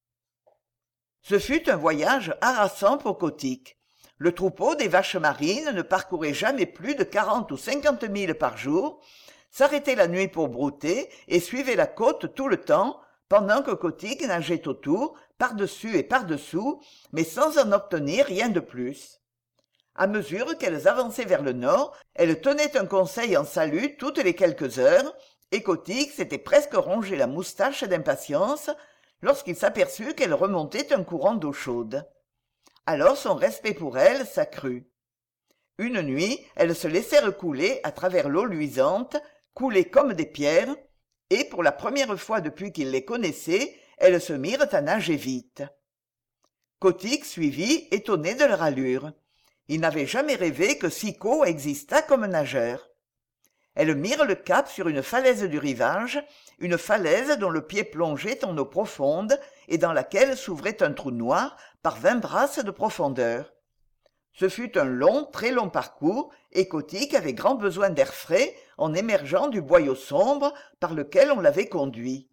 A: Ce fut un voyage harassant pour Kotick. Le troupeau des vaches marines ne parcourait jamais plus de quarante ou cinquante milles par jour, s'arrêtait la nuit pour brouter et suivait la côte tout le temps, pendant que Kotick nageait autour, par-dessus et par-dessous, mais sans en obtenir rien de plus. À mesure qu'elles avançaient vers le nord, elles tenaient un conseil en salut toutes les quelques heures, et Kotick s'était presque rongé la moustache d'impatience lorsqu'il s'aperçut qu'elles remontaient un courant d'eau chaude. Alors son respect pour elles s'accrut. Une nuit, elles se laissèrent couler à travers l'eau luisante, couler comme des pierres, et pour la première fois depuis qu'il les connaissait, elles se mirent à nager vite. Kotick suivit, étonné de leur allure. Il n'avait jamais rêvé que Sicot existât comme nageur. Elles mirent le cap sur une falaise du rivage, une falaise dont le pied plongeait en eau profonde et dans laquelle s'ouvrait un trou noir par vingt brasses de profondeur. Ce fut un long, très long parcours, et Kotick avait grand besoin d'air frais en émergeant du boyau sombre par lequel on l'avait conduit.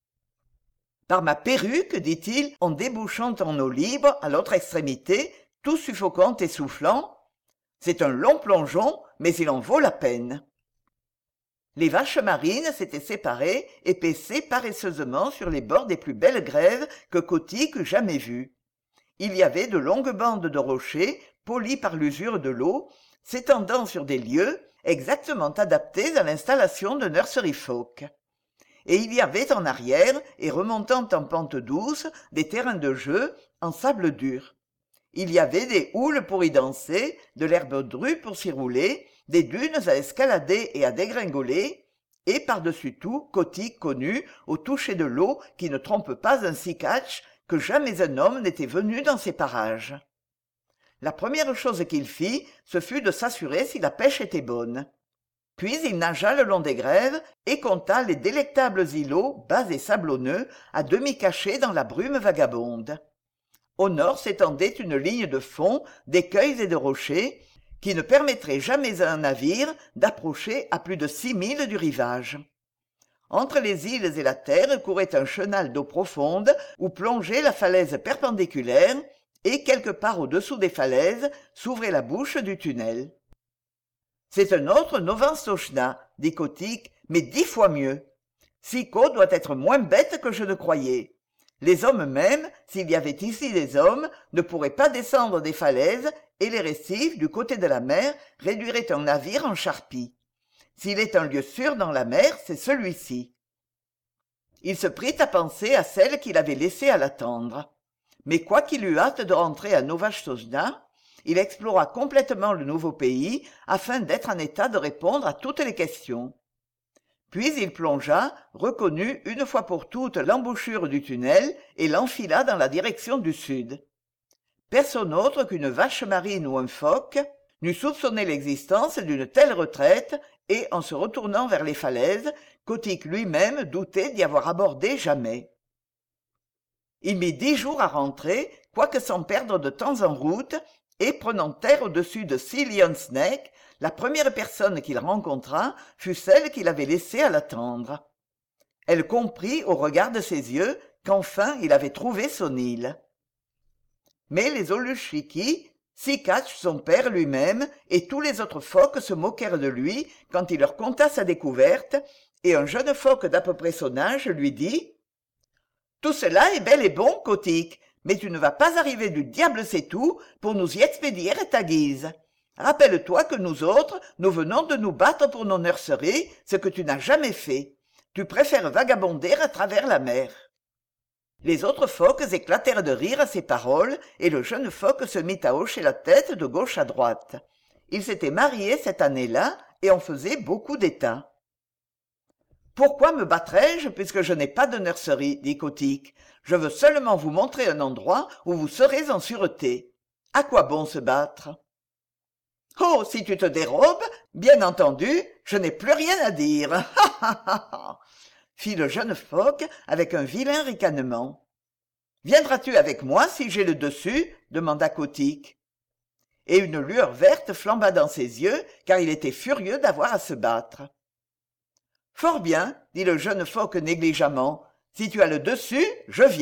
A: « Par ma perruque, dit-il, en débouchant en eau libre à l'autre extrémité, tout suffocant et soufflant, c'est un long plongeon, mais il en vaut la peine. » Les vaches marines s'étaient séparées et paissaient paresseusement sur les bords des plus belles grèves que Kotick eût jamais vues. Il y avait de longues bandes de rochers, polis par l'usure de l'eau, s'étendant sur des lieux exactement adaptés à l'installation de nursery folk. Et il y avait en arrière, et remontant en pente douce, des terrains de jeu en sable dur. Il y avait des houles pour y danser, de l'herbe drue pour s'y rouler, des dunes à escalader et à dégringoler, et par-dessus tout, Kotick connut, au toucher de l'eau qui ne trompe pas un Sikatch, que jamais un homme n'était venu dans ces parages. La première chose qu'il fit, ce fut de s'assurer si la pêche était bonne. Puis il nagea le long des grèves et compta les délectables îlots, bas et sablonneux, à demi cachés dans la brume vagabonde. Au nord s'étendait une ligne de fond, d'écueils et de rochers, qui ne permettrait jamais à un navire d'approcher à plus de six milles du rivage. Entre les îles et la terre courait un chenal d'eau profonde où plongeait la falaise perpendiculaire, et quelque part au-dessous des falaises s'ouvrait la bouche du tunnel. « C'est un autre Novastoshnah, dit Kotick, mais dix fois mieux. Sicot doit être moins bête que je ne croyais. Les hommes même, s'il y avait ici des hommes, ne pourraient pas descendre des falaises, et les récifs, du côté de la mer, réduiraient un navire en charpie. S'il est un lieu sûr dans la mer, c'est celui-ci. Il se prit à penser à celle qu'il avait laissée à l'attendre. Mais quoiqu'il eût hâte de rentrer à Novastoshnah, il explora complètement le nouveau pays afin d'être en état de répondre à toutes les questions. Puis il plongea, reconnut une fois pour toutes l'embouchure du tunnel et l'enfila dans la direction du sud. Personne autre qu'une vache marine ou un phoque n'eût soupçonné l'existence d'une telle retraite et, en se retournant vers les falaises, Kotick lui-même doutait d'y avoir abordé jamais. Il mit dix jours à rentrer, quoique sans perdre de temps en route, et prenant terre au-dessus de Sealion's Neck, la première personne qu'il rencontra fut celle qu'il avait laissée à l'attendre. Elle comprit au regard de ses yeux qu'enfin il avait trouvé son île. Mais les Olushiki, Sikatch son père lui-même et tous les autres phoques se moquèrent de lui quand il leur conta sa découverte, et un jeune phoque d'à peu près son âge lui dit « Tout cela est bel et bon, Kotick, mais tu ne vas pas arriver du diable sait tout pour nous y expédier à ta guise. Rappelle-toi que nous autres, nous venons de nous battre pour nos nurseries, ce que tu n'as jamais fait. Tu préfères vagabonder à travers la mer. » Les autres phoques éclatèrent de rire à ces paroles, et le jeune phoque se mit à hocher la tête de gauche à droite. Il s'était marié cette année-là, et en faisait beaucoup d'état. « Pourquoi me battrais-je puisque je n'ai pas de nurserie ?» dit Kotick. « Je veux seulement vous montrer un endroit où vous serez en sûreté. À quoi bon se battre ?»« Oh, si tu te dérobes, bien entendu, je n'ai plus rien à dire. Ha ha ha ha !» fit le jeune phoque avec un vilain ricanement. « Viendras-tu avec moi si j'ai le dessus ?» demanda Kotick. Et une lueur verte flamba dans ses yeux, car il était furieux d'avoir à se battre. « Fort bien, » dit le jeune phoque négligemment. « Si tu as le dessus, je viens. »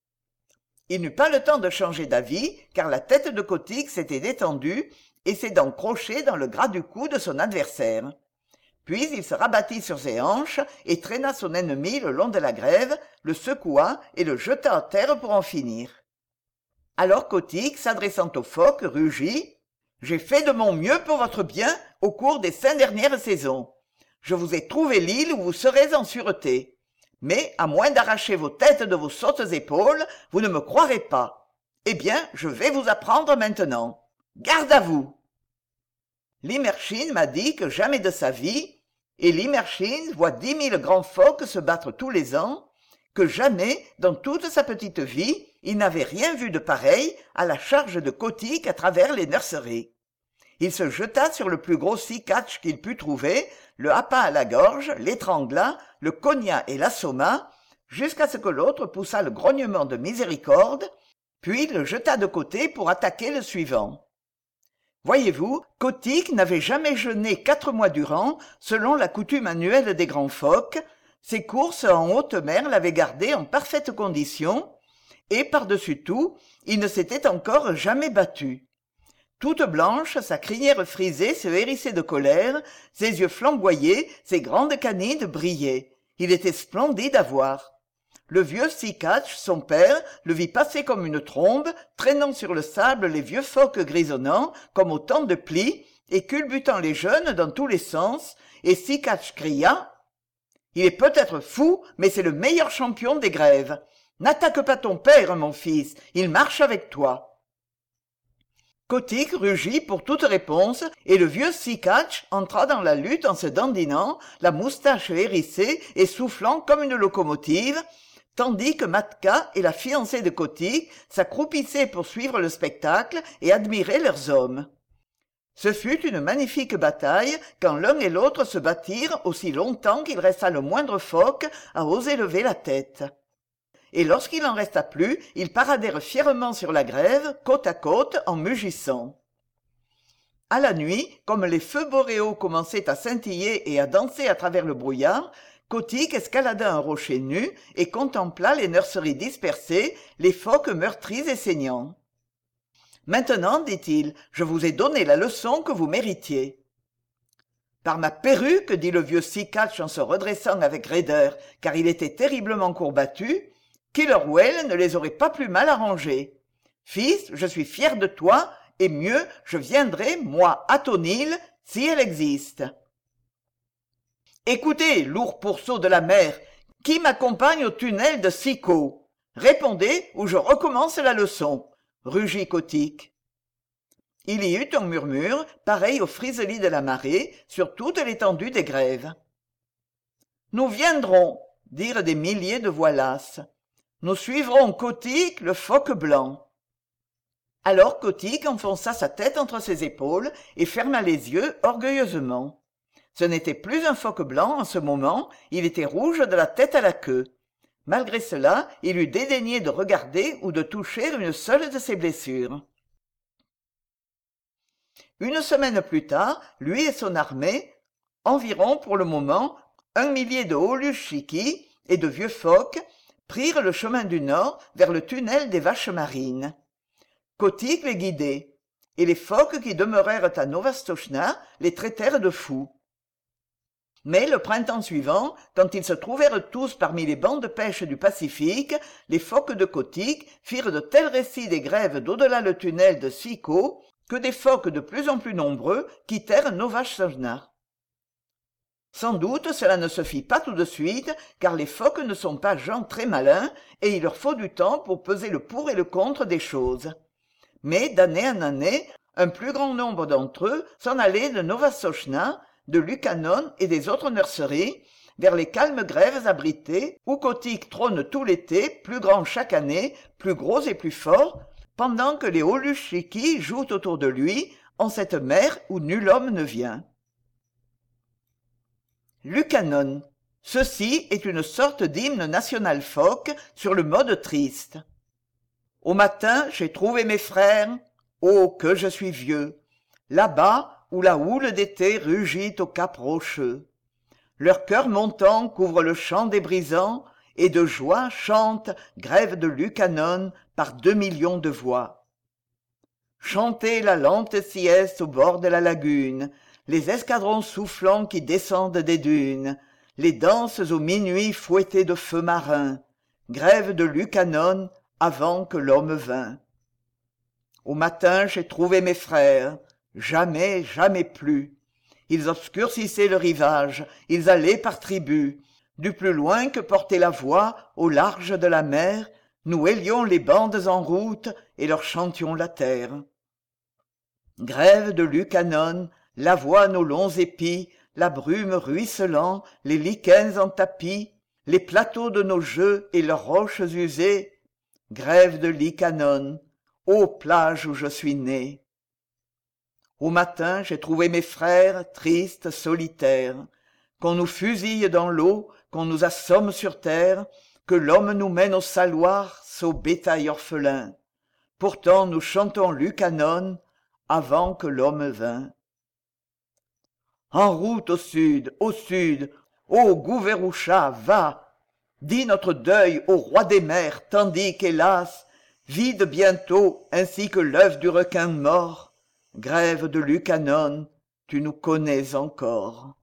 A: Il n'eut pas le temps de changer d'avis, car la tête de Kotick s'était détendue et ses dents crochaient dans le gras du cou de son adversaire. Puis il se rabattit sur ses hanches et traîna son ennemi le long de la grève, le secoua et le jeta à terre pour en finir. Alors Kotick, s'adressant au phoque, rugit « J'ai fait de mon mieux pour votre bien au cours des cinq dernières saisons. Je vous ai trouvé l'île où vous serez en sûreté. Mais, à moins d'arracher vos têtes de vos sottes épaules, vous ne me croirez pas. Eh bien, je vais vous apprendre maintenant. Garde à vous !» Limerchine m'a dit que jamais de sa vie, et Limerchine voit dix mille grands phoques se battre tous les ans, que jamais, dans toute sa petite vie, il n'avait rien vu de pareil à la charge de Kotick à travers les nurseries. Il se jeta sur le plus gros Sikatch qu'il put trouver, le happa à la gorge, l'étrangla, le cogna et l'assomma, jusqu'à ce que l'autre poussât le grognement de miséricorde, puis le jeta de côté pour attaquer le suivant. Voyez-vous, Kotick n'avait jamais jeûné quatre mois durant, selon la coutume annuelle des grands phoques. Ses courses en haute mer l'avaient gardé en parfaite condition, et par-dessus tout, il ne s'était encore jamais battu. Toute blanche, sa crinière frisée se hérissait de colère, ses yeux flamboyaient, ses grandes canines brillaient. Il était splendide à voir. Le vieux Sikatch, son père, le vit passer comme une trombe, traînant sur le sable les vieux phoques grisonnants, comme autant de plis, et culbutant les jeunes dans tous les sens, et Sikatch cria « Il est peut-être fou, mais c'est le meilleur champion des grèves. N'attaque pas ton père, mon fils, il marche avec toi. » Kotick rugit pour toute réponse, et le vieux Sikatch entra dans la lutte en se dandinant, la moustache hérissée et soufflant comme une locomotive, tandis que Matka et la fiancée de Kotick s'accroupissaient pour suivre le spectacle et admirer leurs hommes. Ce fut une magnifique bataille quand l'un et l'autre se battirent aussi longtemps qu'il resta le moindre phoque à oser lever la tête. Et lorsqu'il n'en resta plus, ils paradèrent fièrement sur la grève, côte à côte, en mugissant. À la nuit, comme les feux boréaux commençaient à scintiller et à danser à travers le brouillard, Kotick escalada un rocher nu et contempla les nurseries dispersées, les phoques meurtris et saignants. « Maintenant, dit-il, je vous ai donné la leçon que vous méritiez. »« Par ma perruque, dit le vieux Sikatch en se redressant avec raideur, car il était terriblement courbattu, Killerwell ne les aurait pas plus mal arrangés. Fils, je suis fier de toi, et mieux, je viendrai, moi, à ton île, si elle existe. Écoutez, lourd pourceau de la mer, qui m'accompagne au tunnel de Sicot? Répondez, ou je recommence la leçon, rugit Kotick. Il y eut un murmure, pareil aux friselis de la marée, sur toute l'étendue des grèves. Nous viendrons, dirent des milliers de voix lasses. Nous suivrons Kotick, le phoque blanc. Alors Kotick enfonça sa tête entre ses épaules et ferma les yeux orgueilleusement. Ce n'était plus un phoque blanc en ce moment, il était rouge de la tête à la queue. Malgré cela, il eût dédaigné de regarder ou de toucher une seule de ses blessures. Une semaine plus tard, lui et son armée, environ pour le moment un millier de Holuchiki et de vieux phoques, prirent le chemin du nord vers le tunnel des vaches marines. Kotick les guidait, et les phoques qui demeurèrent à Novastoshnah les traitèrent de fous. Mais le printemps suivant, quand ils se trouvèrent tous parmi les bancs de pêche du Pacifique, les phoques de Kotick firent de tels récits des grèves d'au-delà le tunnel de Sicot que des phoques de plus en plus nombreux quittèrent Novastoshnah. Sans doute cela ne se fit pas tout de suite, car les phoques ne sont pas gens très malins, et il leur faut du temps pour peser le pour et le contre des choses. Mais d'année en année, un plus grand nombre d'entre eux s'en allaient de Novastoshnah, de Lukannon et des autres nurseries, vers les calmes grèves abritées, où Kotick trône tout l'été, plus grand chaque année, plus gros et plus fort, pendant que les Holuchiki jouent autour de lui, en cette mer où nul homme ne vient. Lukannon. Ceci est une sorte d'hymne national phoque sur le mode triste. Au matin, j'ai trouvé mes frères, oh, que je suis vieux, là-bas où la houle d'été rugit au cap rocheux. Leur cœur montant couvre le champ des brisants, et de joie chante, grève de Lukannon, par deux millions de voix. Chantez la lente sieste au bord de la lagune, les escadrons soufflants qui descendent des dunes, les danses aux minuits fouettés de feux marins, grève de Lukannon avant que l'homme vînt. Au matin j'ai trouvé mes frères, jamais, jamais plus. Ils obscurcissaient le rivage, ils allaient par tribus. Du plus loin que portait la voix, au large de la mer, nous hélions les bandes en route et leur chantions la terre. Grève de Lukannon, l'avoine aux longs épis, la brume ruisselant, les lichens en tapis, les plateaux de nos jeux et leurs roches usées. Grève de Lukannon, ô plage où je suis né. Au matin, j'ai trouvé mes frères, tristes, solitaires, qu'on nous fusille dans l'eau, qu'on nous assomme sur terre, que l'homme nous mène au saloir, sot bétail orphelin. Pourtant nous chantons Lukannon avant que l'homme vînt. En route au sud, au sud, ô Gouveroucha, va, dis notre deuil au roi des mers, tandis qu'hélas, vide bientôt, ainsi que l'œuf du requin mort, grève de Lukannon, tu nous connais encore.